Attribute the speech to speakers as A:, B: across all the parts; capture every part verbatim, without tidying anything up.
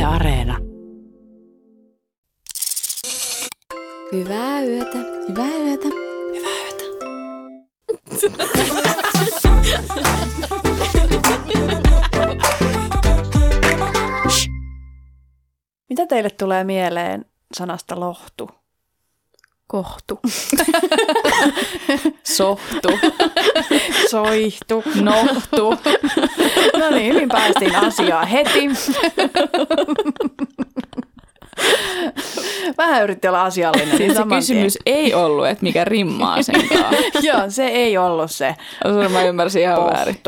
A: Areena.
B: Hyvää yötä.
A: Hyvää yötä.
B: Hyvää yötä.
C: Mitä teille tulee mieleen sanasta lohtu?
B: Kohtu.
C: Sohtu. Soihtu. Nohtu. No niin, hyvin päästiin asiaan heti. Vähän yritti olla asiallinen.
A: Siis se kysymys tien. Ei ollut, että mikä rimmaa sen kanssa.
C: Joo, se ei ollut se.
A: Mä ymmärsin ihan
C: Pohtu.
A: väärin.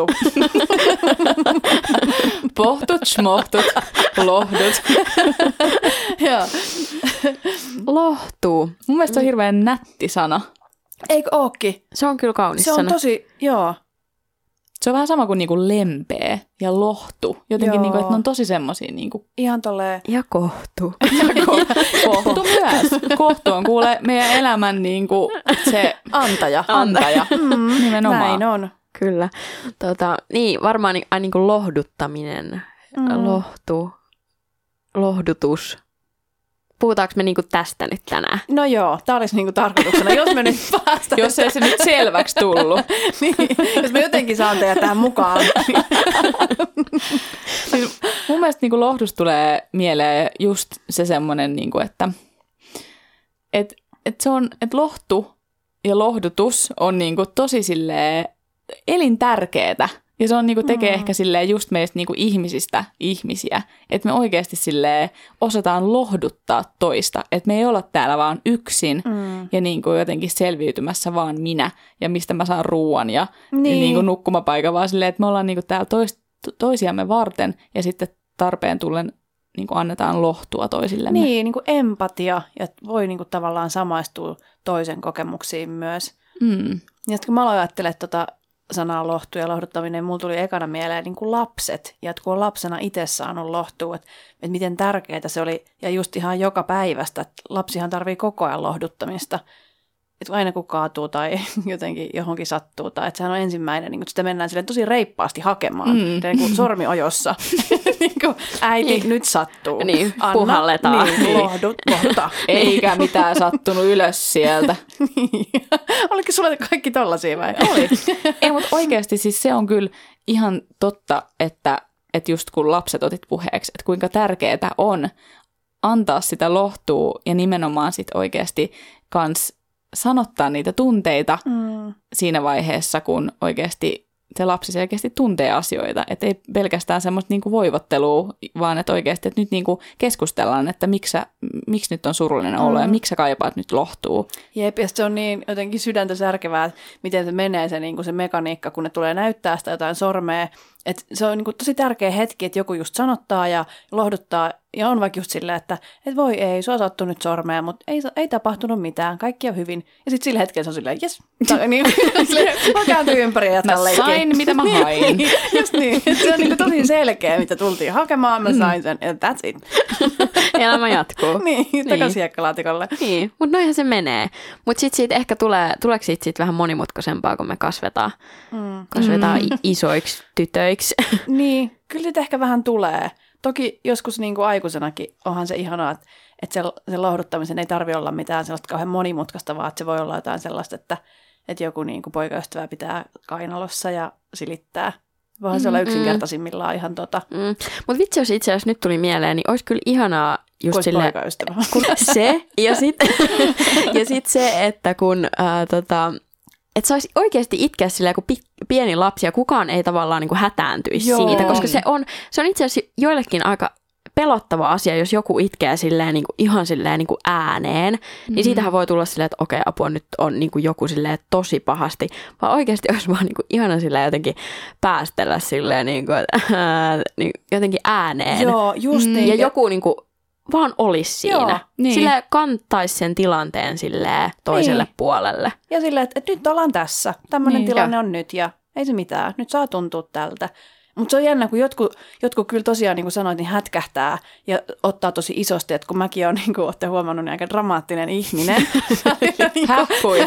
A: Pohtut, schmohtut, lohdut.
C: Joo.
B: Lohtuu.
A: Mun mielestä se on hirveän nätti sana.
C: Eikö ookin?
B: Se on kyllä kaunis
C: Se on
B: sana.
C: tosi, joo.
A: Se on vähän sama kuin niinku lempeä ja lohtu. Jotenkin, niinku, että ne on tosi semmosia. Niinku...
C: Ihan tolleen.
B: Ja kohtu.
A: Ja ko- kohtu myös. Kohtu on kuule meidän elämän niinku, se
C: Antaja.
A: antaja.
C: Mm,
A: Nimenomaan.
C: näin on.
B: Kyllä. Tota, niin, varmaan niin, niin kuin lohduttaminen,
C: Mm.
B: lohtu, lohdutus. Puhutaanko me niin kuin tästä nyt tänään?
C: No joo, tää olisi niinku tarkoituksena. Jos me nyt päästään.
A: Jos ei se nyt selväksi tullut.
C: Niin, jos me jotenkin saan teidät tähän mukaan.
A: Siis mun mielestä niin kuin lohdusta tulee mieleen just se semmoinen, niin kuin, että et, et se on, et lohtu ja lohdutus on niin kuin tosi silleen elintärkeetä. Ja se on, niin kuin, tekee mm. ehkä silleen just meistä niin kuin ihmisistä ihmisiä. Että me oikeasti silleen osataan lohduttaa toista. Että me ei olla täällä vaan yksin mm. ja niin kuin jotenkin selviytymässä vaan minä ja mistä mä saan ruuan ja niin. Niin kuin nukkumapaikan. Vaan silleen, että me ollaan niin kuin täällä tois, toisiamme varten ja sitten tarpeen tullen niin kuin annetaan lohtua toisillemme.
C: Niin, niin kuin empatia ja voi niin kuin tavallaan samaistua toisen kokemuksiin myös.
A: Mm.
C: Ja sitten kun mä aloin ajattelemaan tota sanaa lohtu ja lohduttaminen, mulla tuli ekana mieleen niin kuin lapset. Ja että kun on lapsena itse saanut lohtua, että, että miten tärkeää se oli. Ja just ihan joka päivästä, että lapsihan tarvii koko ajan lohduttamista. Että aina kun kaatuu tai jotenkin johonkin sattuu, tai että sehän on ensimmäinen, niin kuin, että sitä mennään silleen tosi reippaasti hakemaan, mm. niin kuin sormi ojossa. niin kuin, äiti, niin. Nyt sattuu.
B: Niin,
C: Anna,
B: puhalletaan.
C: Niin, lohdut, lohduta.
A: Eikä mitään sattunut ylös sieltä.
C: niin. Oliko sulla kaikki tollaisia vai?
A: Oli. Ei, mutta oikeasti siis se on kyllä ihan totta, että, että just kun lapset otit puheeksi, että kuinka tärkeää on antaa sitä lohtua ja nimenomaan sit oikeasti kans sanottaa niitä tunteita mm. siinä vaiheessa, kun oikeasti se lapsi selkeästi tuntee asioita. Että ei pelkästään semmoista niinku voivottelua, vaan että oikeasti että nyt niinku keskustellaan, että miksi, sä, miksi nyt on surullinen olo mm. ja miksi sä kaipaat nyt lohtuu.
C: Jep, ja se on niin jotenkin sydäntä särkevää, että miten se menee se, niinku se mekaniikka, kun ne tulee näyttää sitä jotain sormea. Et se on niinku tosi tärkeä hetki, että joku just sanottaa ja lohduttaa ja on vaikka just silleen, että et voi ei, sua sattuu nyt sormea, mutta ei, ei tapahtunut mitään, kaikki on hyvin. Ja sitten sillä hetkellä se on silleen, jes, niin, mä kääntyy ympäri ja jatkan leikkiä.
A: Mä sain, mitä mä hain.
C: Niin, just niin, et se on niinku tosi selkeä, mitä tultiin hakemaan, mä sain sen, and that's it.
B: Elämä jatkuu.
C: niin, takaisin hiekkalaatikolle.
B: Niin, mutta noinhan se menee. Mutta sitten siitä ehkä tulee, tuleeko siitä sit vähän monimutkaisempaa, kun me kasvetaan, mm. kasvetaan mm. isoiksi tytöiksi.
C: Niin, kyllä siitä ehkä vähän tulee. Toki joskus niin kuin aikuisenakin onhan se ihanaa, että, että se, se lohduttamisen ei tarvitse olla mitään sellaista kauhean monimutkaista, vaan että se voi olla jotain sellaista, että, että joku niin kuin poikaystävä pitää kainalossa ja silittää. Voihan mm, se olla yksinkertaisimmillaan ihan tota.
B: Mm. Mutta vitsi, jos itse asiassa nyt tuli mieleen, niin olisi kyllä ihanaa just silleen, kun se ja sitten ja sit se, että kun ää, tota, että saisi oikeasti itkeä silleen, kun pieni lapsi ja kukaan ei tavallaan niin kuin hätääntyisi Joo. siitä, koska se on, se on itse asiassa joillekin aika pelottava asia, jos joku itkee silleen, niin kuin, ihan silleen niin kuin ääneen, mm-hmm. niin siitähän voi tulla silleen, että okei, apua, nyt on niin kuin joku silleen tosi pahasti, vaan oikeasti olisi vaan niin kuin ihana silleen jotenkin päästellä silleen niin kuin, ää, niin jotenkin ääneen.
C: Joo, just
B: mm,
C: niin.
B: Ja joku niin kuin vaan olisi siinä.
C: Joo, niin.
B: Silleen kantaisi sen tilanteen silleen toiselle niin. puolelle.
C: Ja silleen, että, että nyt ollaan tässä. Tämmöinen
B: niin,
C: tilanne
B: jo.
C: on nyt ja ei se mitään. Nyt saa tuntua tältä. Mutta se on jännä, kun jotkut, jotkut kyllä tosiaan, niin kuin sanoit, niin hätkähtää ja ottaa tosi isosti, että kun mäkin olen, niin kuin olette huomannut, niin aika dramaattinen ihminen.
A: Häppui.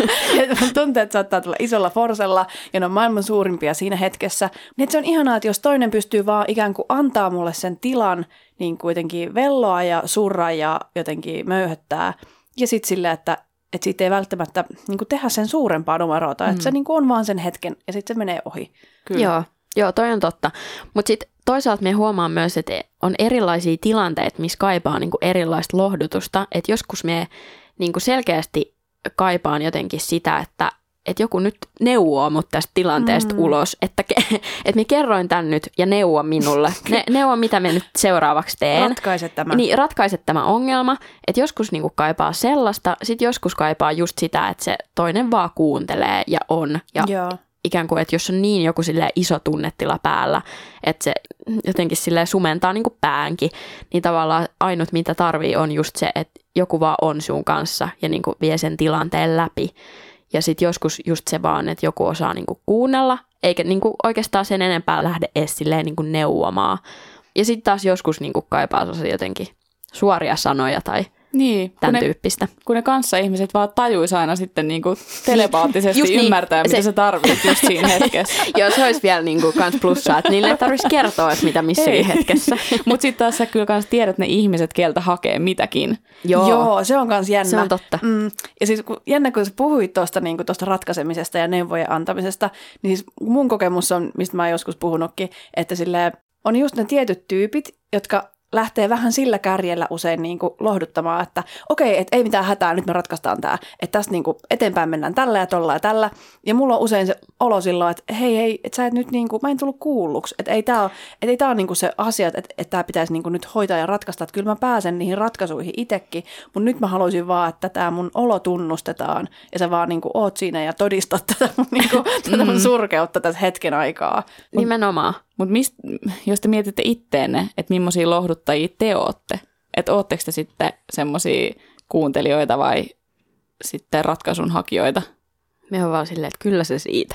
C: Tuntuu, että saattaa tulla isolla forsella ja ne on maailman suurimpia siinä hetkessä. Niin se on ihanaa, että jos toinen pystyy vaan ikään kuin antaa mulle sen tilan, niin kuitenkin velloa ja surra ja jotenkin möyhöttää. Ja sitten silleen, että että siitä ei välttämättä niin kuin tehdä sen suurempaa numeroita, mm. että se niin kuin on vaan sen hetken ja sitten se menee ohi.
B: Kyllä. Joo, joo, toi on totta. Mutta sitten toisaalta me huomaan myös, että on erilaisia tilanteita, missä kaipaa niin kuin erilaista lohdutusta. Että joskus me niin kuin selkeästi kaipaan jotenkin sitä, että että joku nyt neuvoo mut tästä tilanteesta mm. ulos, että, ke, että mä kerroin tän nyt ja neuvo minulle. Ne, neuvo, mitä mä nyt seuraavaksi teen.
C: Ratkaise tämä.
B: Niin, ratkaise tämä ongelma. Että joskus niinku kaipaa sellaista, sit joskus kaipaa just sitä, että se toinen vaan kuuntelee ja on. Ja
C: Joo.
B: ikään kuin, että jos on niin joku iso tunnetila päällä, että se jotenkin sumentaa niinku päänkin, niin tavallaan ainut mitä tarvii on just se, että joku vaan on sun kanssa ja niinku vie sen tilanteen läpi. Ja sitten joskus just se vaan, että joku osaa niinku kuunnella, eikä niinku oikeastaan sen enempää lähde edes silleen niinku neuvomaan. Ja sitten taas joskus niinku kaipaa jotenkin suoria sanoja tai
A: niin,
B: tämän
A: kun
B: tyyppistä.
A: Ne, kun ne kanssaihmiset vaan tajuisi aina sitten niinku telepaattisesti niin, ymmärtää, mitä se, sä tarvitset just siinä hetkessä.
B: Joo, se olisi vielä niinku kans plussaa, että niille ei tarvitsisi kertoa, että mitä missä hetkessä.
A: Mutta sitten taas sä kyllä kans tiedät ne ihmiset, keltä hakee mitäkin.
C: Joo, Joo se on kans jännä.
B: Se on totta.
C: Mm, ja siis kun, jännä, kun sä puhuit tuosta niinku, ratkaisemisesta ja neuvojen antamisesta, niin siis mun kokemus on, mistä mä oon joskus puhunutkin, että silleen, on just ne tietyt tyypit, jotka lähtee vähän sillä kärjellä usein niin kuin lohduttamaan, että okei, että ei mitään hätää, nyt me ratkaistaan tämä, että tästä niin kuin eteenpäin mennään tällä ja tolla ja tällä. Ja mulla on usein se olo silloin, että hei, hei, että sä et nyt niin kuin, mä en tullut kuulluksi, että ei tämä ole, että ei tää ole niin kuin se asia, että, että tämä pitäisi niin kuin nyt hoitaa ja ratkaista, että kyllä mä pääsen niihin ratkaisuihin itsekin, mutta nyt mä haluaisin vaan, että tämä mun olo tunnustetaan ja sä vaan niin kuin oot siinä ja todistat tätä mun, niin kuin, tätä mun surkeutta tässä hetken aikaa.
B: Nimenomaan.
A: Mutta jos te mietitte itteenne, että millaisia lohduttajia te ootte, että ootteko te sitten semmoisia kuuntelijoita vai sitten ratkaisunhakijoita?
B: Me on vaan silleen, että kyllä se siitä.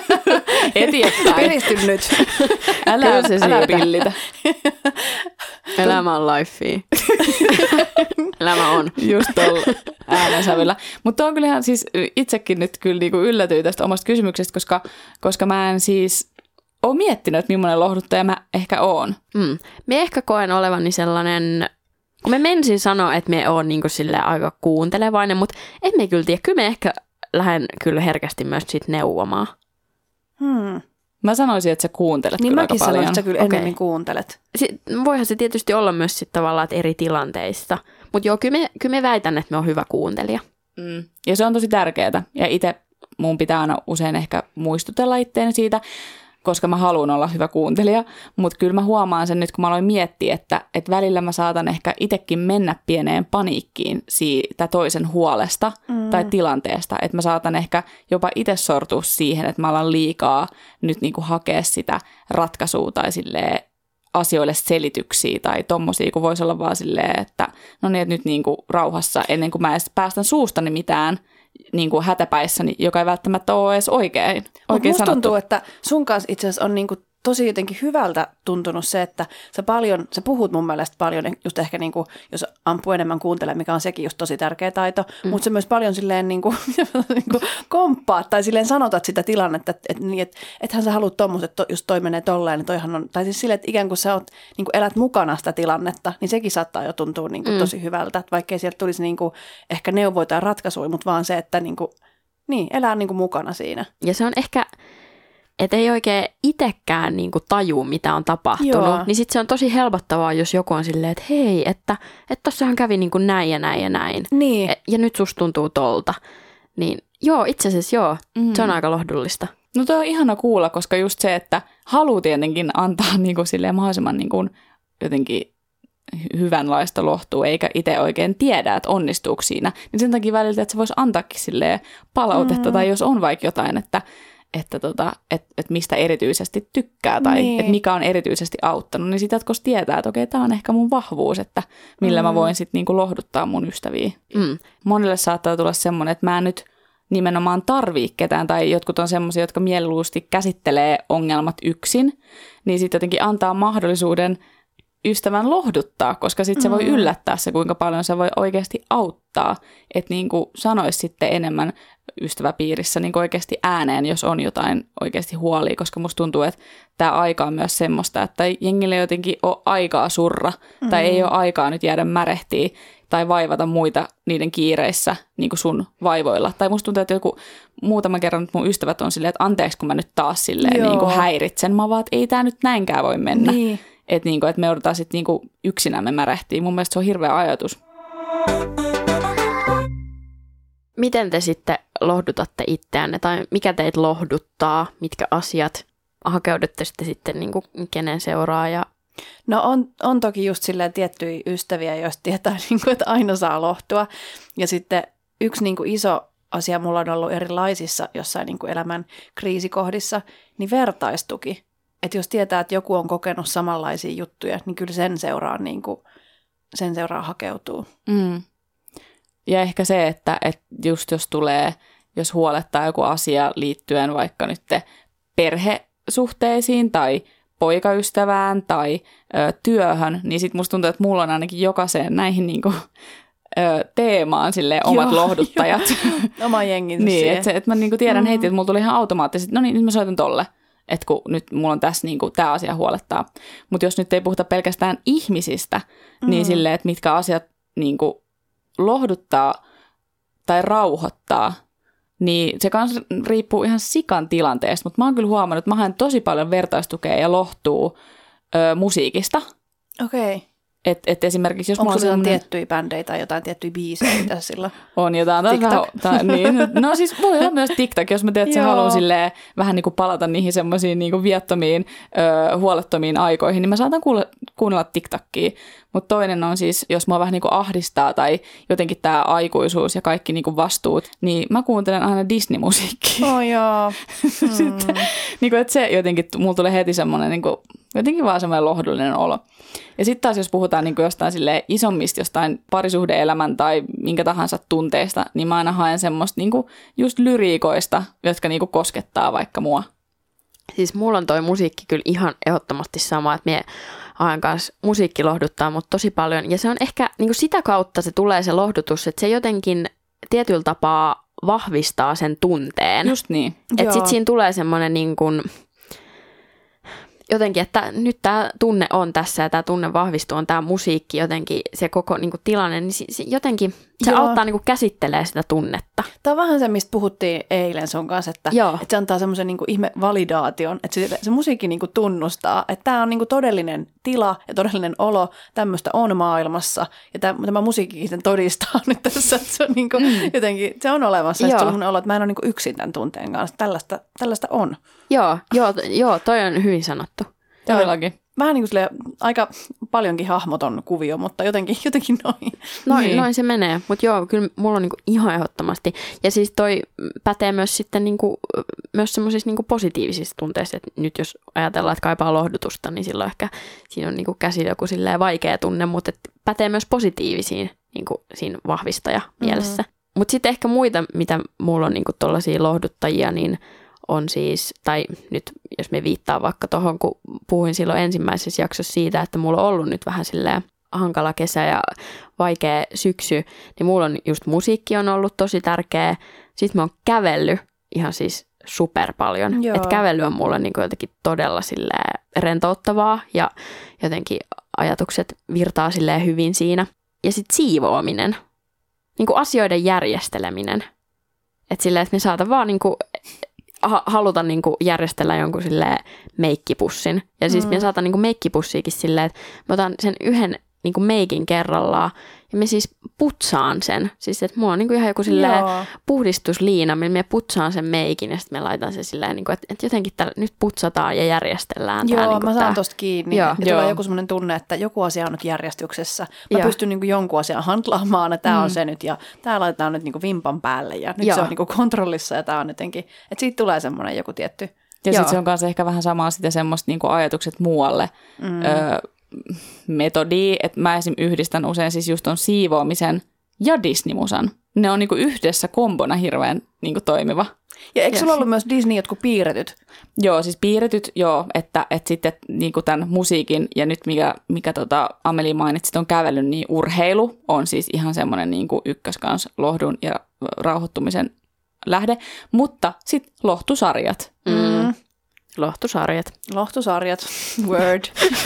A: Eteenpäin.
C: Piristy nyt.
A: Älä, älä pillitä.
B: Elämä on lifea. Elämä on.
A: Just tuolla äänensävyllä. Mutta on kyllähän siis itsekin nyt kyllä niinku yllätyin tästä omasta kysymyksestä, koska, koska mä en siis olen miettinyt, että millainen lohduttaja mä ehkä oon.
B: Mm. Me ehkä koen olevani sellainen, kun me menisin sanoa, että me oon niinku aika kuuntelevainen, mutta emme kyllä tiedä. Kyllä me ehkä lähden kyllä herkästi myös sit neuvomaan.
C: Hmm.
A: Mä sanoisin, että sä kuuntelet
C: niin
A: kyllä aika paljon.
C: Niin mäkin sanoisin, että sä kyllä
B: okay.
C: enemmän kuuntelet.
B: Si- voihan se tietysti olla myös sit tavallaan että eri tilanteissa. Mutta joo, kyllä me, kyllä me väitän, että me on hyvä kuuntelija.
A: Mm. Ja se on tosi tärkeää. Ja itse mun pitää aina usein ehkä muistutella itteeni siitä, koska mä haluan olla hyvä kuuntelija, mutta kyllä mä huomaan sen nyt, kun mä aloin miettiä, että, että välillä mä saatan ehkä itsekin mennä pieneen paniikkiin siitä toisen huolesta mm. tai tilanteesta, että mä saatan ehkä jopa itse sortua siihen, että mä alan liikaa nyt niinku hakea sitä ratkaisua tai silleen asioille selityksiä tai tommosia, kun voisi olla vaan silleen, että no niin, että nyt niinku rauhassa ennen kuin mä edes päästän suustani mitään, niin kuin hätäpäissäni, joka ei välttämättä ole edes oikein, oikein
C: musta
A: sanottu.
C: Tuntuu, että sun kanssa itse asiassa on niin kuin tosi jotenkin hyvältä tuntunut se, että sä paljon, sä puhut mun mielestä paljon, just ehkä niin kuin, jos ampuu enemmän kuuntelee, mikä on sekin just tosi tärkeä taito, mm. mutta se myös paljon silleen niin kuin, niin kuin komppaat tai silleen sanotat sitä tilannetta, että et, et, et, ethän sä haluat tommoset, että just toi menee tolleen, niin toihan on, tai siis silleen, että ikään kuin sä oot, niin kuin elät mukana sitä tilannetta, niin sekin saattaa jo tuntua niin kuin mm. tosi hyvältä, että vaikkei sieltä tulisi niin kuin ehkä neuvoja tai ratkaisuja, mutta vaan se, että niin kuin, niin, elää niin kuin mukana siinä.
B: Ja se on ehkä että ei oikein itsekään niinku tajuu, mitä on tapahtunut,
C: Joo.
B: niin sitten se on tosi helpottavaa, jos joku on silleen, että hei, että että tossahan kävi niinku näin ja näin ja näin.
C: Niin.
B: E- ja nyt susta tuntuu tolta. Niin joo, itse asiassa joo, mm. se on aika lohdullista.
A: No toi on ihana kuulla, koska just se, että haluaa tietenkin antaa niinku silleen mahdollisimman niinku jotenkin hyvänlaista lohtua, eikä itse oikein tiedä, että onnistuuko siinä, niin sen takia välillä, että se voisi antaakin silleen palautetta, mm. tai jos on vaikka jotain, että että tota, et, et mistä erityisesti tykkää tai niin. että mikä on erityisesti auttanut, niin sitä jatkossa tietää, että okei, tämä on ehkä mun vahvuus, että millä mm. mä voin sitten niinku lohduttaa mun ystäviä. Mm. Monille saattaa tulla semmoinen, että mä en nyt nimenomaan tarvii ketään, tai jotkut on semmoisia, jotka mieluusti käsittelee ongelmat yksin, niin sitten jotenkin antaa mahdollisuuden ystävän lohduttaa, koska sitten se voi yllättää se, kuinka paljon se voi oikeasti auttaa, että niin kuin sanoisi sitten enemmän ystäväpiirissä niin kuin oikeasti ääneen, jos on jotain oikeasti huolia, koska musta tuntuu, että tämä aika on myös semmoista, että jengille jotenkin ole aikaa surra, mm-hmm. tai ei ole aikaa nyt jäädä märehtiä tai vaivata muita niiden kiireissä niin kuin sun vaivoilla. Tai musta tuntuu, että joku muutaman kerran nyt mun ystävät on silleen, että anteeksi, kun mä nyt taas silleen niin kuin häiritsen. Mä vaan, että ei tää nyt näinkään voi mennä. Niin. Että niinku, et me joudutaan sitten niinku yksinämme märehtiä. Mun mielestä se on hirveä ajatus.
B: Miten te sitten lohdutatte itseänne? Tai mikä teitä lohduttaa? Mitkä asiat hakeudutte sitten, sitten niinku kenen seuraa? Ja...
C: No on, on toki just silleen tiettyjä ystäviä, joista tietää, niinku, että aina saa lohtua. Ja sitten yksi niinku iso asia mulla on ollut erilaisissa jossain niinku elämän kriisikohdissa, niin vertaistuki. Että jos tietää, että joku on kokenut samanlaisia juttuja, niin kyllä sen seuraa, niin kuin, sen seuraa hakeutuu.
A: Mm. Ja ehkä se, että, että just jos tulee, jos huolettaa joku asia liittyen vaikka nyt perhesuhteisiin tai poikaystävään tai ö, työhön, niin sitten musta tuntuu, että mulla on ainakin jokaiseen näihin niin kuin, ö, teemaan silleen omat joo, lohduttajat.
C: Jo. Oma jenginsä
A: niin, että et mä niin kuin tiedän mm. heti, että mulla tuli ihan automaattisesti, no niin, nyt mä soitan tolle. Että kun nyt mulla on tässä niin kuin, tämä asia huolettaa. Mutta jos nyt ei puhuta pelkästään ihmisistä, mm. niin silleen, että mitkä asiat niin kuin, lohduttaa tai rauhoittaa, niin se kans riippuu ihan sikan tilanteesta. Mutta mä oon kyllä huomannut, että mä haen tosi paljon vertaistukea ja lohtuu ö, musiikista.
C: Okei. Okay.
A: Että et esimerkiksi jos
C: onko
A: mulla on
C: sellainen... tiettyjä bändejä tai jotain tiettyjä biisejä, mitä sillä
A: on jotain. TikTok. Vähän, niin. No siis voi olla myös TikTok, jos mä tiedän, että sä haluan silleen, vähän niin kuin palata niihin semmoisiin niin kuin viattomiin, ö, huolettomiin aikoihin, niin mä saatan kuule, kuunnella TikTokia. Mutta toinen on siis, jos mua vähän niin kuin ahdistaa tai jotenkin tämä aikuisuus ja kaikki niin kuin vastuut, niin mä kuuntelen aina Disney-musiikkia.
C: Oh joo. Mm.
A: Sitten, niin kuin, että se jotenkin, mulla tulee heti semmoinen niin kuin, jotenkin vaan semmoinen lohdullinen olo. Ja sitten taas, jos puhutaan niin kuin jostain isommista, jostain parisuhde-elämän tai minkä tahansa tunteista, niin mä aina haen semmoista niin kuin just lyriikoista, jotka niin kuin koskettaa vaikka mua.
B: Siis mulla on toi musiikki kyllä ihan ehdottomasti sama, että mie ajan kanssa musiikki lohduttaa mut tosi paljon. Ja se on ehkä niin kuin sitä kautta se tulee se lohdutus, että se jotenkin tietyllä tapaa vahvistaa sen tunteen.
A: Just niin.
B: Että sitten siinä tulee semmoinen niin kuin... jotenkin, että nyt tämä tunne on tässä ja tämä tunne vahvistuu, on tämä musiikki jotenkin, se koko niin kuin, tilanne, niin se, se jotenkin se Joo. auttaa niin kuin, käsittelee sitä tunnetta.
C: Tämä on vähän se, mistä puhuttiin eilen sun kanssa, että, että se antaa semmoisen niin kuin, ihme validaation, että se, se musiikki niin kuin, tunnustaa, että tämä on niin kuin, todellinen tila ja todellinen olo, tämmöistä on maailmassa ja tämä, tämä musiikki sen todistaa nyt tässä, että se on niin kuin, mm. jotenkin, se on olemassa ja sun olo, että mä en ole niin kuin, yksin tämän tunteen kanssa, tällaista, tällaista on.
B: Joo, joo, joo, toi on hyvin sanottu.
A: Todellakin.
C: Vähän niin kuin silleen, aika paljonkin hahmoton kuvio, mutta jotenkin, jotenkin noin.
B: Noin,
C: niin.
B: noin se menee, mutta joo, kyllä mulla on niinku ihan ehdottomasti. Ja siis toi pätee myös sitten niinku, myös semmoisissa niinku positiivisissa tunteissa, että nyt jos ajatellaan, että kaipaa lohdutusta, niin silloin ehkä siinä on niinku käsillä joku silleen vaikea tunne, mutta pätee myös positiivisiin niinku siinä vahvistaja mielessä. Mm-hmm. Mutta sitten ehkä muita, mitä mulla on niinku tollaisia lohduttajia, niin on siis, tai nyt jos me viittaa vaikka tuohon, kun puhuin silloin ensimmäisessä jaksossa siitä, että mulla on ollut nyt vähän silleen hankala kesä ja vaikea syksy, niin mulla on just musiikki on ollut tosi tärkeä. Sitten mä oon kävellyt ihan siis super paljon. Että kävely on mulla niin kuin jotenkin todella silleen rentouttavaa ja jotenkin ajatukset virtaa silleen hyvin siinä. Ja sitten siivoaminen, niin kuin asioiden järjesteleminen. Että silleen, että me saatan vaan niin kuin haluta niinku järjestellä jonkun silleen meikkipussin. Ja siis mm. me saatan niinku meikkipussiikin silleen, että mä otan sen yhden niinku meikin kerrallaan ja me siis putsaan sen. Siis että mulla on niinku ihan joku silleen puhdistusliina, millä me putsaan sen meikin ja sitten me laitan sen silleen, niinku, että, että jotenkin tällä, nyt putsataan ja järjestellään.
C: Joo,
B: tää, niinku,
C: mä saan
B: tää.
C: tosta kiinni. Joo. Ja tulee joku semmoinen tunne, että joku asia on nyt järjestyksessä. Mä Joo. pystyn niinku jonkun asian handlaamaan, että tää mm. on se nyt ja tää laitetaan nyt niinku vimpan päälle ja nyt Joo. se on niinku kontrollissa ja tää on jotenkin, että siitä tulee semmoinen joku tietty.
A: Ja sitten se on kanssa ehkä vähän samaa sitä semmoista niinku ajatukset muualle. Mm. Öö, metodia, että mä esim. Yhdistän usein siis just ton siivoamisen ja Disney-musan. ne on niinku yhdessä kombona hirveän niinku toimiva.
C: Ja eikö sulla ollut myös Disney jotkut piirretyt?
A: Joo, siis piirretyt, joo, että, että sitten niinku tämän musiikin ja nyt mikä, mikä tota Ameli mainitsi ton kävelyn, niin urheilu on siis ihan semmoinen niinku ykköskans lohdun ja rauhoittumisen lähde, mutta sitten lohtusarjat.
B: Mm. Lohtusarjat.
C: Lohtusarjat, word.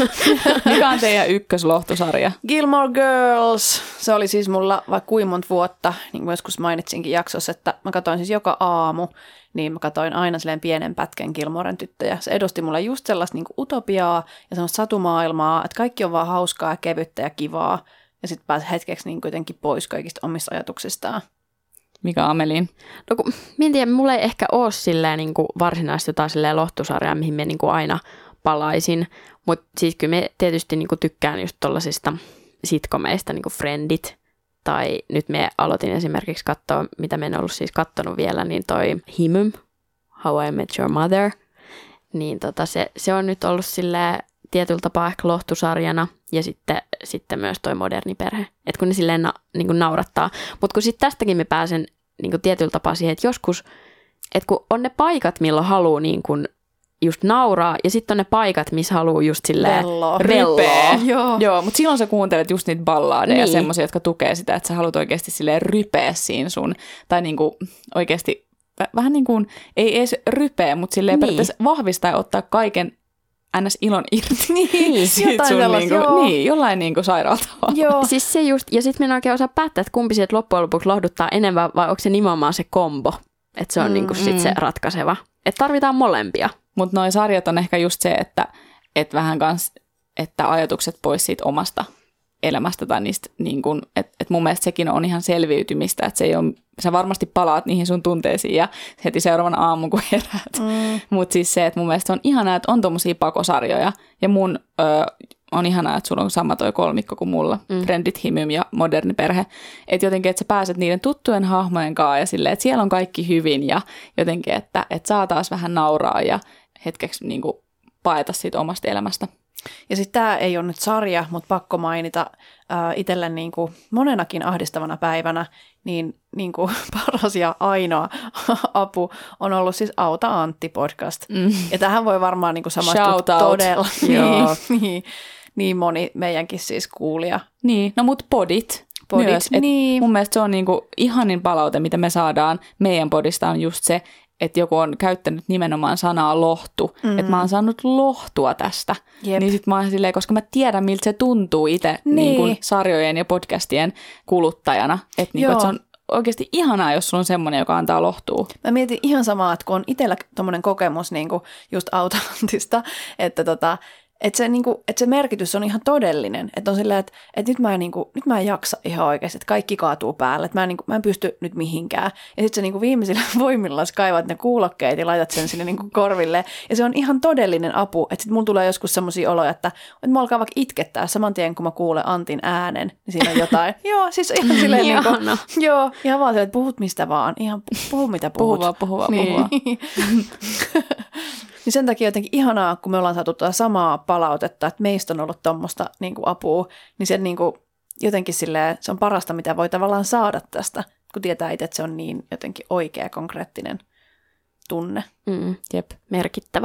A: Mikä on teidän ykköslohtusarja?
C: Gilmore Girls. Se oli siis mulla vaikka kuinka monta vuotta, niin kuin joskus mainitsinkin jaksossa, että mä katsoin siis joka aamu, niin mä katsoin aina silleen pienen pätkän Gilmoren tyttöjä. Se edusti mulle just sellaista niin kuin utopiaa ja sellaista satumaailmaa, että kaikki on vaan hauskaa ja kevyttä ja kivaa. Ja sitten pääsi hetkeksi niin kuitenkin pois kaikista omista ajatuksistaan.
A: Mikä Amelin?
B: No kun, mä en tiedä, mulla ei ehkä ole silleen niin kuin varsinaisesti jotain silleen lohtusarjaa, mihin mä niin kuin aina palaisin. Mutta siis kyllä mä tietysti niin kuin tykkään just tollasista sitcomeista, niin kuin Friendit. Tai nyt me aloitin esimerkiksi katsoa, mitä mä en ollut siis kattonut vielä, niin toi Himym, How I Met Your Mother. Niin tota se, se on nyt ollut silleen tietyllä tapaa ehkä lohtusarjana. Ja sitten, sitten myös toi Moderni perhe. Että kun ne silleen na, niin kuin naurattaa. Mutta kun sitten tästäkin me pääsen niin kuin tietyllä tapaa siihen, että joskus, että kun on ne paikat, milloin haluaa niin kuin just nauraa, ja sitten on ne paikat, missä haluaa just silleen
A: rypeä.
C: Joo.
A: Joo, mutta silloin sä kuuntelet just niitä balladeja,
B: niin.
A: semmoisia, jotka tukee sitä, että sä haluat oikeasti silleen rypeä siinä sun, tai niinku oikeasti vähän niin kuin, ei edes rypeä, mutta silleen niin. periaatteessa vahvistaa ja ottaa kaiken ns. Ilon irti.
C: Niin,
A: siitä sun niinku, niin, jollain niinku sairaalta
B: Joo. Siis se just, ja sitten minä oikein osaa päättää, että kumpi sieltä loppujen lopuksi lohduttaa enemmän, vai onko se nimenomaan se kombo, että se on mm, niinku sit mm. se ratkaiseva. Että tarvitaan molempia.
A: Mutta noi sarjat on ehkä just se, että et vähän kans, että ajatukset pois siitä omasta elämästä tai niistä, niin kun, että et mun mielestä sekin on ihan selviytymistä, että se ei ole, sä varmasti palaat niihin sun tunteisiin ja heti seuraavan aamun kun herät. Mm. Mutta siis se, että mun mielestä on ihanaa, että on tommosia pakosarjoja ja mun ö, on ihanaa, että sulla on sama toi kolmikko kuin mulla, mm. Friendit, Himym ja Moderni perhe. Että jotenkin, että sä pääset niiden tuttujen hahmojen kanssa ja silleen, että siellä on kaikki hyvin ja jotenkin, että, että saa taas vähän nauraa ja hetkeksi niin kuin paeta siitä omasta elämästä.
C: Ja sitten tämä ei ole nyt sarja, mutta pakko mainita äh, itselle niin kuin monenakin ahdistavana päivänä, niin, niin kuin paras ja ainoa apu on ollut siis Auta Antti-podcast. Mm. Ja tähän voi varmaan niin kuin samaistua todella niin, niin, niin moni meidänkin siis kuulija.
A: Niin, no mut podit.
C: Podit,
A: myös.
C: niin.
A: Mun mielestä se on niin kuin ihanin palaute, mitä me saadaan meidän podista on just se, että joku on käyttänyt nimenomaan sanaa lohtu, mm. että mä oon saanut lohtua tästä. Jep. Niin sit mä oon silleen, koska mä tiedän, miltä se tuntuu itse niin. niin kun sarjojen ja podcastien kuluttajana. Että niin et se on oikeasti ihanaa, jos sulla on semmoinen, joka antaa lohtua.
C: Mä mietin ihan samaa, että kun on itsellä tommonen kokemus niin kuin just Autantista, että tota, Että se, niinku, et se merkitys on ihan todellinen. Että on silleen, että et nyt, mä en, niinku, nyt mä en jaksa ihan oikeasti, että kaikki kaatuu päälle. Että mä, niinku, mä en pysty nyt mihinkään. Ja sitten sä niinku viimeisillä voimilla kaivat ne kuulokkeet ja laitat sen sinne niinku korville. Ja se on ihan todellinen apu. Että sitten mulla tulee joskus semmoisia oloja, että, että mä alkaa vaikka itkettää saman tien, kun mä kuulen Antin äänen. Niin siinä on jotain. Joo, siis ihan silleen niinku, joo, ihan vaan silleen, että puhut mistä vaan. Ihan puhu mitä puhut.
A: Puhu vaan, puhu vaan,
C: niin.
A: puhu vaan.
C: Niin sen takia jotenkin ihanaa, kun me ollaan saatu tuota samaa palautetta, että meistä on ollut tuommoista niin kuin apua, niin se niin kuin, jotenkin silleen, se on parasta, mitä voi tavallaan saada tästä, kun tietää itse, että se on niin jotenkin oikea, konkreettinen tunne.
B: Mm, jep, merkittävä.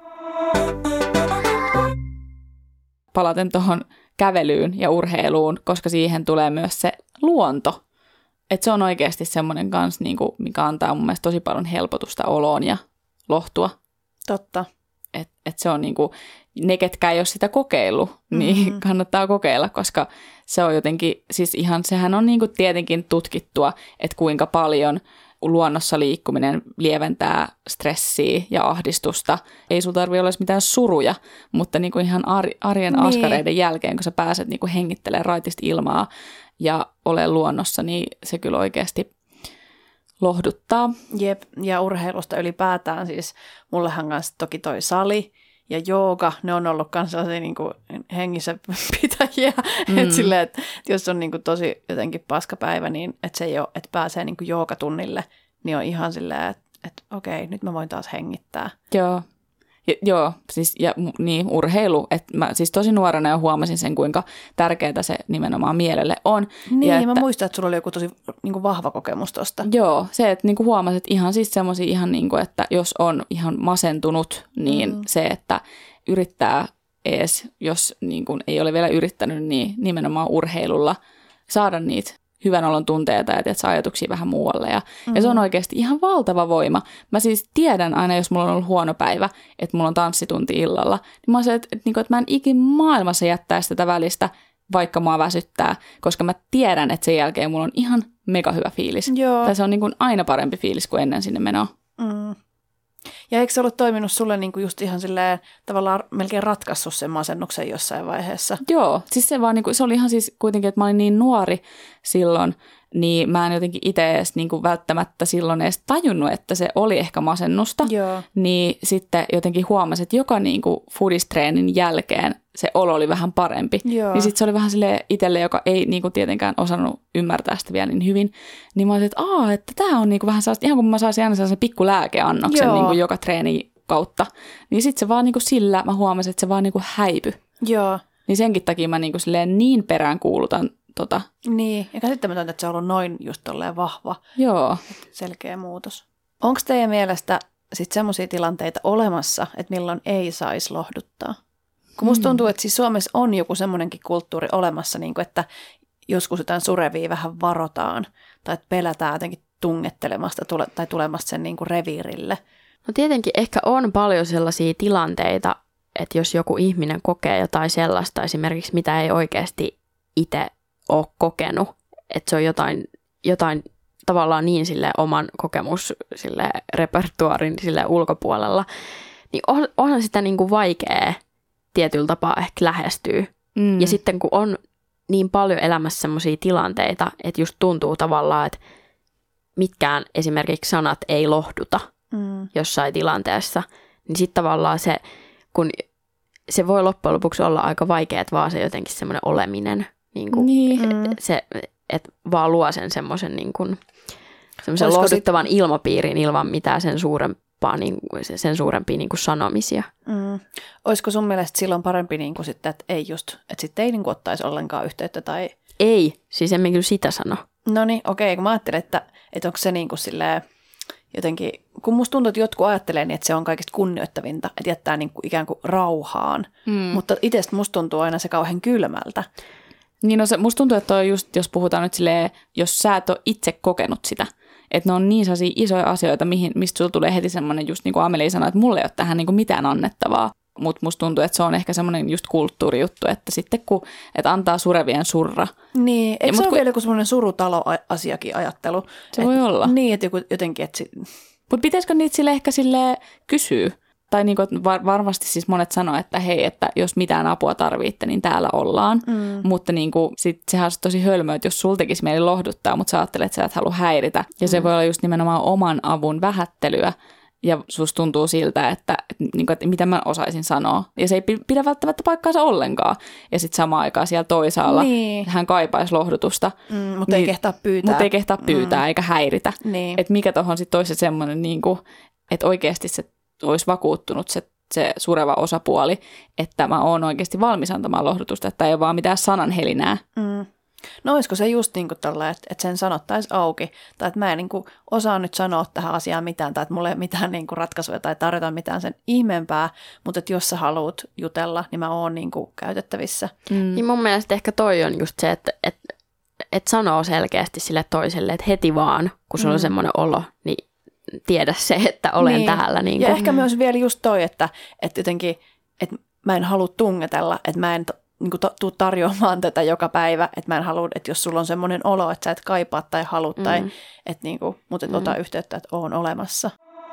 A: Palaten tuohon kävelyyn ja urheiluun, koska siihen tulee myös se luonto. Että se on oikeasti semmoinen kanssa, niin kuin, mikä antaa mun mielestä tosi paljon helpotusta oloon ja lohtua.
C: Totta.
A: Että et se on niinku, ne ketkä ei ole sitä kokeillut, niin mm-hmm. kannattaa kokeilla, koska se on jotenkin, siis ihan sehän on niinku tietenkin tutkittua, että kuinka paljon luonnossa liikkuminen lieventää stressiä ja ahdistusta. Ei sulla tarvitse olla mitään suruja, mutta niinku ihan arjen niin. askareiden jälkeen, kun sä pääset niinku hengittelemään raitista ilmaa ja ole luonnossa, niin se kyllä oikeasti lohduttaa.
C: Jep, ja urheilusta ylipäätään siis mullehan kanssa toki toi sali ja jooga, ne on ollut myös sellaisia niin kuin hengissä pitäjiä, mm. että silleen, että jos on niin kuin tosi jotenkin paskapäivä, niin että se ei ole, että pääsee niin kuin joogatunnille, niin on ihan silleen, että, että okei, nyt mä voin taas hengittää.
A: Joo, Ja, joo, siis ja, niin, urheilu. Että mä siis tosi nuorena jo huomasin sen, kuinka tärkeää se nimenomaan mielelle on.
C: Niin,
A: ja
C: mä
A: että,
C: muistan, että sulla oli joku tosi niin kuin vahva kokemus tosta.
A: Joo, se, että niin kuin huomasit ihan siis semmoisia ihan niin kuin, että jos on ihan masentunut, niin mm. se, että yrittää ees, jos niin kuin ei ole vielä yrittänyt, niin nimenomaan urheilulla saada niitä hyvän olon tunteita ja teet ajatuksia vähän muualle. Ja, mm. ja se on oikeasti ihan valtava voima. Mä siis tiedän aina, jos mulla on ollut huono päivä, että mulla on tanssitunti illalla, niin mä oon se, että, että, että mä en ikin maailmassa jättäisi tätä välistä, vaikka mua väsyttää, koska mä tiedän, että sen jälkeen mulla on ihan mega hyvä fiilis.
C: Joo.
A: Tai se on niin kuin aina parempi fiilis kuin ennen sinne menoa.
C: Mm. Ja eikö se ollut toiminut sulle niin kuin just ihan silleen tavallaan melkein ratkaissut sen masennuksen jossain vaiheessa?
A: Joo, siis se vaan niin kuin, se oli ihan siis kuitenkin, että mä olin niin nuori silloin, niin mä en jotenkin itse edes niin kuin välttämättä silloin edes tajunnut, että se oli ehkä masennusta.
C: Joo.
A: Niin sitten jotenkin huomasin, että joka niin kuin foodistreenin jälkeen se olo oli vähän parempi.
C: Joo.
A: Niin sitten se oli vähän silleen itselle, joka ei niin kuin tietenkään osannut ymmärtää sitä vielä niin hyvin. Niin mä olin, että aah, että tämä on niin kuin vähän sellaista, ihan kuin mä saisin aina sellaisen pikku lääkeannoksen niin kuin joka treeni kautta. Niin sitten se vaan niin kuin sillä, mä huomasin, että se vaan niin kuin häipy.
C: Joo.
A: Niin senkin takia mä niin kuin silleen niin perään kuulutan tota.
C: Niin, ja käsittämätöntä, että se on ollut noin just tolleen vahva.
A: Joo.
C: Selkeä muutos. Onko teidän mielestä sitten semmoisia tilanteita olemassa, että milloin ei saisi lohduttaa? Kun musta tuntuu, että siis Suomessa on joku semmoinenkin kulttuuri olemassa, niin kuin, että joskus jotain surevia vähän varotaan, tai että pelätään jotenkin tungettelemasta tule, tai tulemasta sen niin kuin reviirille.
B: No tietenkin ehkä on paljon sellaisia tilanteita, että jos joku ihminen kokee jotain sellaista esimerkiksi, mitä ei oikeasti itse ole kokenut, että se on jotain, jotain tavallaan niin sille oman kokemus sille repertuaarin sille ulkopuolella, niin on, onhan sitä niin kuin vaikea tietyllä tapaa ehkä lähestyä. Mm. Ja sitten kun on niin paljon elämässä sellaisia tilanteita, että just tuntuu tavallaan, että mitkään esimerkiksi sanat ei lohduta mm. jossain tilanteessa, niin sitten tavallaan se, kun se voi loppujen lopuksi olla aika vaikea, että vaan se jotenkin semmoinen oleminen, niin kuin, niin. Se, että vaan luo sen semmoisen niin kuin, semmoisen lohduttavan sit ilmapiirin ilman mitään sen suurempaa, niin kuin, sen suurempia niin kuin sanomisia.
C: Mm. Olisiko sun mielestä silloin parempi niin kuin sitten, että ei just, että sitten ei niin kuin ottaisi ollenkaan yhteyttä tai...
B: Ei, siis emme kyllä sitä sano.
C: No niin, okei, kun mä ajattelen, että, että onko se niin kuin silleen jotenkin, kun musta tuntuu, että jotkut ajattelee niin, että se on kaikista kunnioittavinta, että jättää niin kuin ikään kuin rauhaan, mm. mutta itsestä musta tuntuu aina se kauhean kylmältä.
A: Niin no se, musta tuntuu, että on just, jos puhutaan nyt silleen, jos sä et ole itse kokenut sitä, että ne on niin sellaisia isoja asioita, mihin, mistä sulla tulee heti semmoinen, just niin kuin Amelie sanoi, että mulla ei ole tähän niin kuin mitään annettavaa. Mutta musta tuntuu, että se on ehkä semmoinen just kulttuurijuttu, että sitten kun, että antaa surevien surra.
C: Niin, eikö ja, se ole kun vielä joku semmoinen surutalo-asiakin ajattelu?
A: Se
C: et,
A: voi olla.
C: Niin, että joku, jotenkin, että... Si-
A: Mutta pitäisikö niitä sille ehkä sille kysyä? Tai niin kuin var- varmasti siis monet sanoo, että hei, että jos mitään apua tarvitte, niin täällä ollaan. Mm. Mutta niin kuin, sit sehän olisi tosi hölmöä, että jos sul tekisi mieli lohduttaa, mutta sä ajattelet, että sä et halua häiritä. Ja se mm. voi olla just nimenomaan oman avun vähättelyä. Ja susta tuntuu siltä, että, että, että, että mitä mä osaisin sanoa. Ja se ei pidä välttämättä paikkaansa ollenkaan. Ja sitten samaan aikaan siellä toisaalla niin. hän kaipaisi lohdutusta.
C: Mm, mutta niin, ei kehtaa pyytää.
A: Mutta ei kehtaa pyytää mm. eikä häiritä.
C: Niin.
A: Että mikä tuohon sitten olisi semmoinen, niin kuin, että oikeasti se olisi vakuuttunut se, se sureva osapuoli, että mä oon oikeasti valmis antamaan lohdutusta, että ei ole vaan mitään sananhelinää.
C: Mm. No olisiko se just niin kuin tolla, että, että sen sanottaisi auki, tai että mä en niin kuin osaa nyt sanoa tähän asiaan mitään, tai että mulla ei ole mitään niin kuin ratkaisuja tai tarjota mitään sen ihmeempää, mutta että jos sä haluat jutella, niin mä oon niin kuin käytettävissä.
B: Mm. Niin mun mielestä ehkä toi on just se, että, että, että sanoo selkeästi sille toiselle, että heti vaan, kun sulla mm. on semmoinen olo, niin tiedä se, että olen niin. täällä. Niin
C: ja ehkä myös vielä just toi, että, että jotenkin, että mä en halua tungetella, että mä en niin kuin tuu tarjoamaan tätä joka päivä, että mä en halua, että jos sulla on semmoinen olo, että sä et kaipaa tai halua, mm. tai että niin kuin, mutta et mm. ota yhteyttä, että oon olemassa.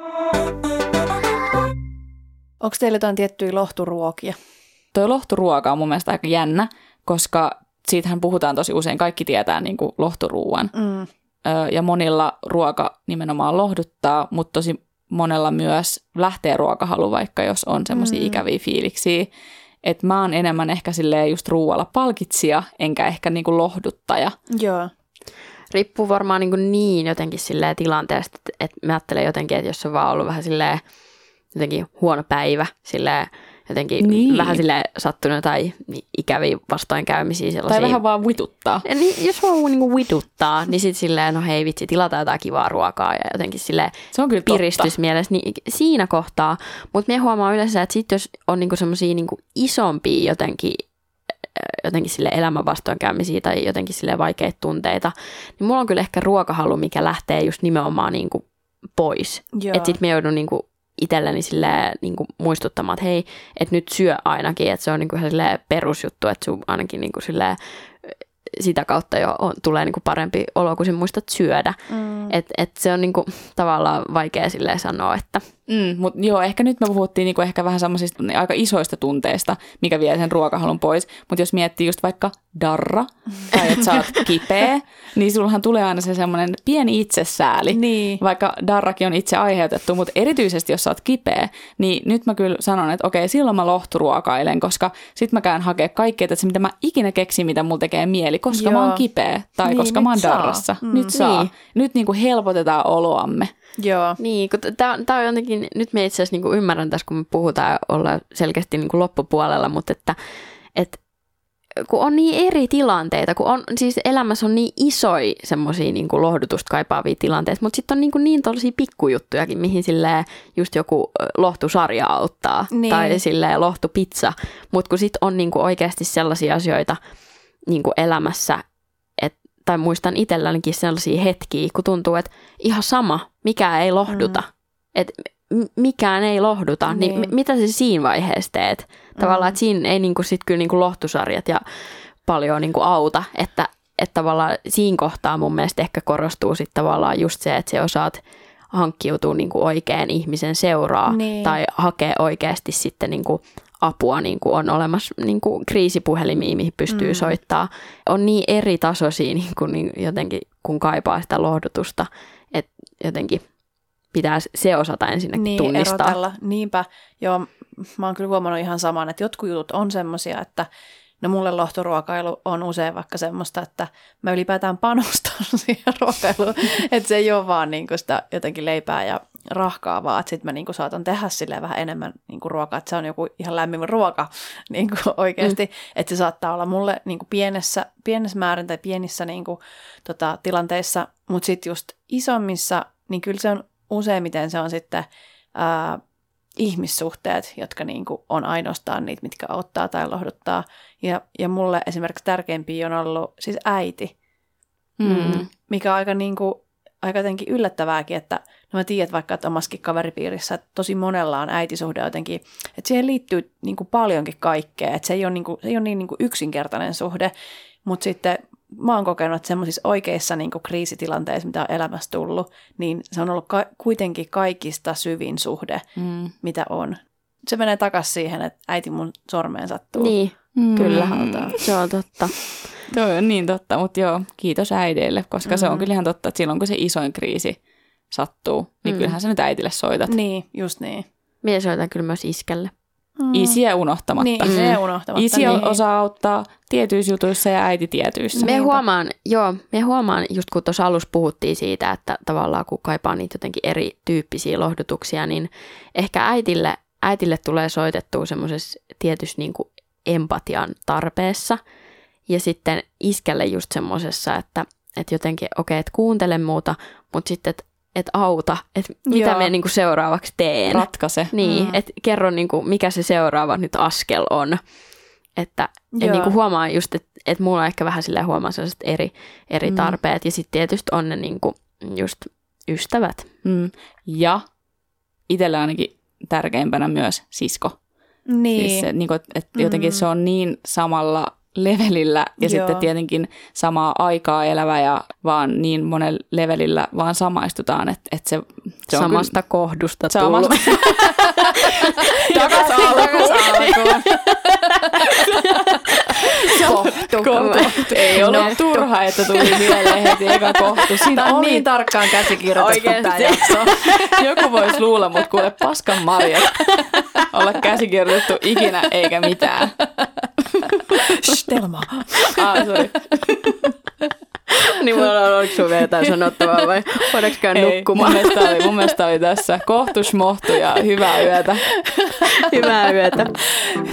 C: Onko teillä jotain tiettyjä lohturuokia?
A: Tuo lohturuoka on mun mielestä aika jännä, koska siitähän puhutaan tosi usein, kaikki tietää niin kuin lohturuuan. Mm. Ja monilla ruoka nimenomaan lohduttaa, mutta tosi monella myös lähtee ruokahalu, vaikka jos on semmoisia mm. ikäviä fiiliksiä. Että mä oon enemmän ehkä silleen just ruualla palkitsija, enkä ehkä niinku lohduttaja.
C: Joo.
B: Riippuu varmaan niin, niin jotenkin silleen tilanteesta, että, että mä ajattelen jotenkin, että jos on vaan ollut vähän silleen jotenkin huono päivä, silleen jotenkin niin. vähän silleen sattunut tai ikäviä vastoinkäymisiä sellaisia.
A: Tai vähän vaan vituttaa.
B: Ja niin, jos vaan niinku vituttaa, niin sitten silleen, no hei vitsi, tilataan jotain kivaa ruokaa ja jotenkin silleen
A: se on kyllä
B: piristysmielessä niin siinä kohtaa. Mutta me huomaa yleensä, että sitten jos on niinku semmoisia niinku isompia jotenkin, jotenkin sille elämän vastoinkäymisiä tai jotenkin sille vaikeita tunteita, niin mulla on kyllä ehkä ruokahalu, mikä lähtee just nimenomaan niinku pois. Että sitten me joudun niinku itselleni silleen niinku muistuttamaan, että hei, että nyt syö ainakin, että se on niinku ihan silleen perusjuttu, että sun ainakin niinku silleen sitä kautta jo on, tulee niinku parempi olo, kun sä muistat syödä. Mm. Että et se on niinku tavallaan vaikea silleen sanoa, että
A: Mm, mutta joo, ehkä nyt me puhuttiin niinku ehkä vähän semmoisista aika isoista tunteista, mikä vie sen ruokahalun pois. Mutta jos miettii just vaikka darra tai että sä oot kipeä, niin sullahan tulee aina se semmoinen pieni itsesääli. Niin. Vaikka darrakin on itse aiheutettu, mutta erityisesti jos sä oot kipeä, niin nyt mä kyllä sanon, että okei, silloin mä lohturuokailen, koska sit mä käyn hakea kaikkea, että se mitä mä ikinä keksin, mitä mulla tekee mieli, koska joo. mä oon kipeä tai niin, koska mä oon darrassa. Mm. Nyt saa. Niin. Nyt niinku helpotetaan oloamme.
B: Joo. Niin, kun tämä on jotenkin, nyt me itse asiassa niin ymmärrän tässä, kun me puhutaan olla selkeästi niin kuin loppupuolella, mutta että, että kun on niin eri tilanteita, kun on, siis elämässä on niin isoja semmoisia niin kuin lohdutusta kaipaavia tilanteita, mutta sitten on niin, kuin niin tollaisia pikkujuttujakin, mihin silleen just joku lohtusarja auttaa niin. Tai silleen lohtupizza, mutta kun sitten on niin kuin oikeasti sellaisia asioita niin kuin elämässä, tai muistan itsellänikin sellaisia hetkiä, kun tuntuu, että ihan sama, mikään ei lohduta. Mm. Että mikään ei lohduta, niin, niin m- mitä sä siinä vaiheessa teet? Tavallaan, mm. että siinä ei niinku sit kyllä niinku lohtusarjat ja paljon niinku auta, että, että tavallaan siinä kohtaa mun mielestä ehkä korostuu sit tavallaan just se, että sä osaat hankkiutua niinku oikean ihmisen seuraa niin. Tai hakea oikeasti sitten niinku apua, niin kuin on olemassa niin kuin kriisipuhelimia, mihin pystyy mm. soittaa. On niin eri tasoisia, niin kuin, niin jotenkin, kun kaipaa sitä lohdutusta, että jotenkin pitää se osata ensinnäkin niin, tunnistaa.
C: Erotella. Niinpä, joo, mä oon kyllä huomannut ihan saman, että jotkut jutut on semmoisia, että no mulle lohturuokailu on usein vaikka semmoista, että mä ylipäätään panostan siihen ruokailuun, että se ei ole vaan niin kuin sitä jotenkin leipää ja rahkaa, vaan että sitten mä niin kuin saatan tehdä silleen vähän enemmän niin kuin ruokaa, että se on joku ihan lämmin ruoka niin kuin oikeasti, mm. että se saattaa olla mulle niin kuin pienessä, pienessä määrin tai pienissä niin kuin, tota, tilanteissa, mutta sitten just isommissa, niin kyllä se on useimmiten se on sitten ää, ihmissuhteet, jotka niin kuin on ainoastaan niitä, mitkä auttaa tai lohduttaa. Ja, ja mulle esimerkiksi tärkeimpiä on ollut siis äiti, mm. mikä on aika, niin kuin, aika jotenkin yllättävääkin, että no mä tiedän vaikka, että omassakin kaveripiirissä, että tosi monella on äitisuhde jotenkin, että siihen liittyy niin kuin paljonkin kaikkea, että se ei ole niin, kuin, se ei ole niin, niin kuin yksinkertainen suhde, mutta sitten mä oon kokenut, että semmoisissa oikeissa niin kuin kriisitilanteissa, mitä on elämässä tullut, niin se on ollut ka- kuitenkin kaikista syvin suhde, mm. mitä on. Se menee takaisin siihen, että äiti mun sormeen sattuu.
B: Niin, mm. kyllä. Se on totta.
A: Toi on niin totta, mutta joo, kiitos äideille, koska mm. se on kyllä ihan totta, että silloin kun se isoin kriisi sattuu, niin mm. kyllähän sä nyt äitille soitat.
C: Niin, just niin.
B: Minä soitan kyllä myös iskelle.
A: Mm. Isiä unohtamatta.
C: Niin, isiä unohtamatta.
A: Isi niin. osaa auttaa tietyissä jutuissa ja äiti tietyissä.
B: Me huomaan, joo, me huomaan, just kun tuossa alussa puhuttiin siitä, että tavallaan kun kaipaa niitä jotenkin erityyppisiä lohdutuksia, niin ehkä äitille, äitille tulee soitettua semmoisessa tietyssä niin kuin empatian tarpeessa. Ja sitten iskelle just semmoisessa, että, että jotenkin, okei, okay, että kuuntele muuta, mutta sitten, että et auta, että mitä Joo. me niinku seuraavaksi teen.
A: Ratkaise.
B: Niin, mm. että kerro niinku, mikä se seuraava nyt askel on. Että et niinku huomaa just, että et mulla on ehkä vähän silleen huomaa sellaiset eri, eri mm. tarpeet. Ja sitten tietysti on ne niinku just ystävät.
A: Mm. Ja itsellä ainakin tärkeimpänä myös sisko.
C: Niin.
A: Siis se, niinku, että jotenkin mm. se on niin samalla levelillä ja Joo. sitten tietenkin samaa aikaa elävä ja vaan niin monen levelillä vaan samaistutaan, että et se, se on
B: samasta
A: kyllä
B: kohdusta
A: tullut. Takas alkuun. Kohtu. Kohtu. Ei ollut no. turha, että tuli mieleen heti eka kohtu. Siinä
C: on
A: oli
C: niin tarkkaan käsikirjoitettu tämä jakso.
A: Joku voisi luulla, mutta kuule paskan marjat olla käsikirjoitettu ikinä eikä mitään.
C: Stelma.
A: Ah, sorry.
B: Niin mulla on, oliko sun vielä jotain sanottavaa vai voidaanko käydä nukkumaan?
A: Mun mielestä, oli, mun mielestä oli tässä kohtusmohtu ja hyvää yötä.
B: Hyvää yötä.